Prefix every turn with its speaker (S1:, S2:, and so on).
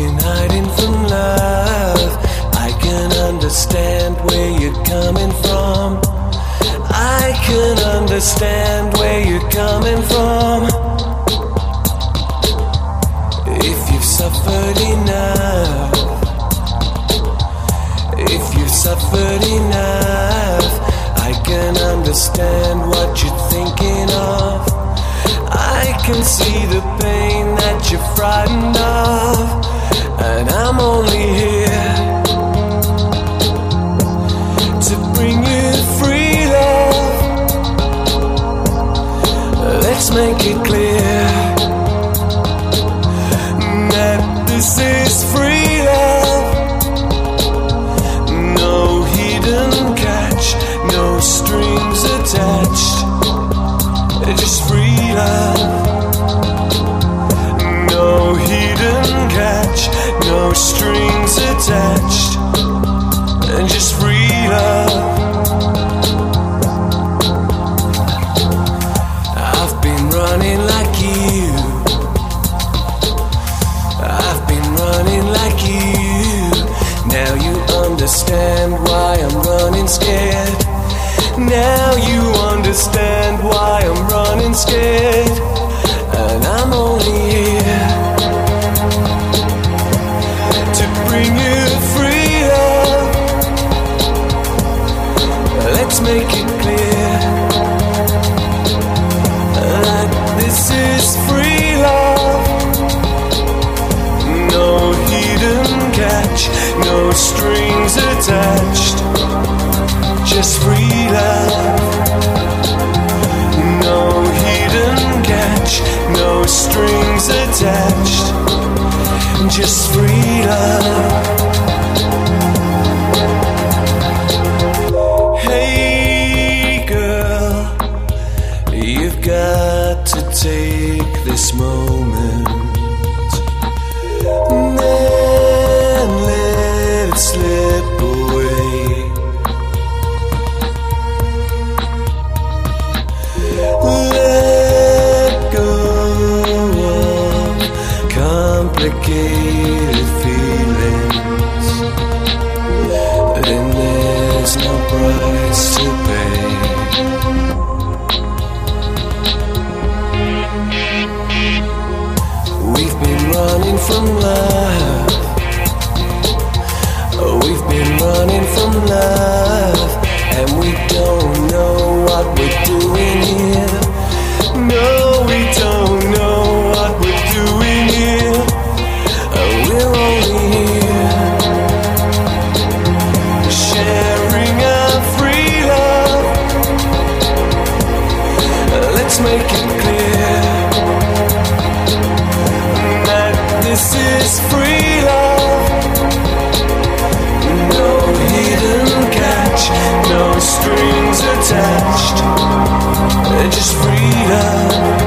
S1: been hiding from love. I can understand where you're coming from. I can understand where you're coming from. If you've suffered enough, if you've suffered enough, I can understand what you're thinking of. I can see the pain that you're frightened of, and I'm only here to bring you free love. Let's make it clear that this is free love. No hidden catch, no strings attached, just free love. No hidden catch, no strings attached, and just free love. I've been running like you. I've been running like you. Now you understand why I'm running scared. Now you understand why I'm running scared. And I'm only here to bring you free love. Let's make it clear that this is free love. No hidden catch, no strings attached, just free love. No hidden catch, no strings attached, just free love. Hey girl, you've got to take this moment and let it slip away. Let go of complicated feelings, then there's no price to pay. We've been running from love. We've been running from love, and we don't know what we're doing here. No, we don't know what we're doing here. We're only here sharing our free love. Let's make it clear that this is free love. No hidden catch, no strings attached, just free love.